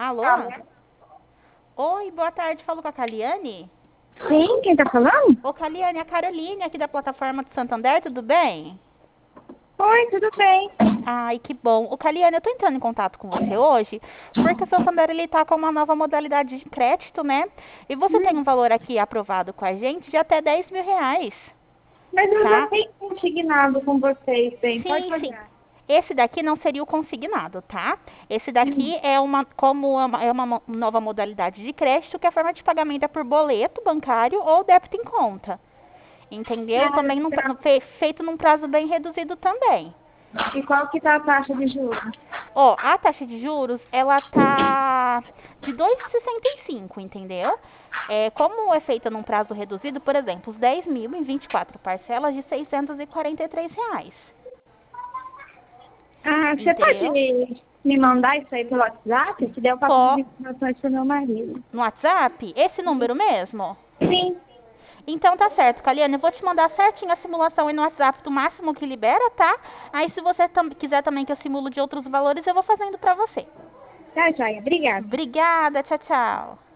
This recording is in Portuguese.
Alô? Oi, boa tarde. Falo com a Caliane? Sim, quem tá falando? Ô, Caliane, a Caroline aqui da plataforma do Santander, tudo bem? Oi, tudo bem? Ai, que bom. Ô, Caliane, eu tô entrando em contato com você hoje porque o Santander, ele tá com uma nova modalidade de crédito, né? E você tem um valor aqui aprovado com a gente de até R$ 10.000, Mas eu já tá? tenho consignado com vocês, bem, pode Sim, sim. olhar. Esse daqui não seria o consignado, tá? Esse daqui é uma nova modalidade de crédito, que a forma de pagamento é por boleto bancário ou débito em conta. Entendeu? E Ah, também tá. feito num prazo bem reduzido também. E qual que tá a taxa de juros? Ó, a taxa de juros, ela tá de 2,65, entendeu? Como é feita num prazo reduzido, por exemplo, os 10.000 em 24 parcelas de R$ 643, Ah, você pode entendeu? me mandar isso aí pelo WhatsApp? Que daí eu passo as Pó, informações pro meu marido. no WhatsApp, esse número mesmo? Sim. Então tá certo, Caliane, eu vou te mandar certinho a simulação aí no WhatsApp do máximo que libera, tá? Aí se você quiser também que eu simulo de outros valores, eu vou fazendo pra você. Tá, joia. Obrigada. Obrigada, tchau, tchau.